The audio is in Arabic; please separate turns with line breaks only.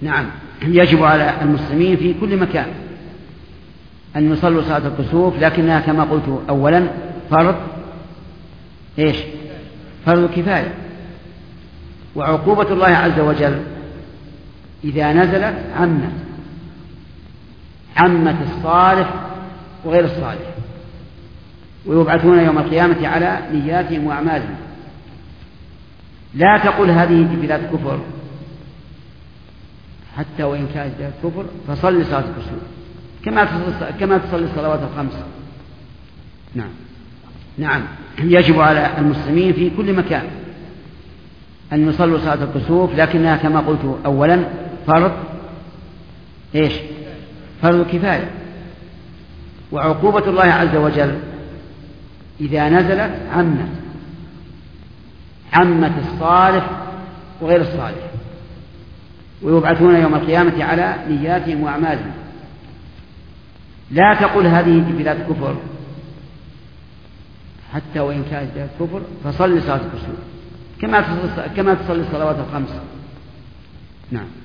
نعم، يجب على المسلمين في كل مكان أن يصلوا صلاة الكسوف، لكنها كما قلت أولا فرض إيش؟ فرض كفاية. وعقوبة الله عز وجل إذا نزلت عمت الصالح وغير الصالح، ويبعثون يوم القيامة على نياتهم وأعمالهم. لا تقل هذه في بلاد كفر، حتى وإن كانت بلاد كفر فصل صلاة الكسوف كما تصلي الصلوات الخمس. نعم، يجب على المسلمين في كل مكان أن يصلوا صلاة الكسوف، لكنها كما قلت أولا فرض إيش؟ فرض كفاية. وعقوبة الله عز وجل إذا نزلت عمت الصالح وغير الصالح، ويبعثون يوم القيامة على نياتهم وأعمالهم. لا تقل هذه في بلاد كفر، حتى وإن كانت بلاد كفر فصل صلاة الكسوف كما تصلي الصلوات الخمس. نعم.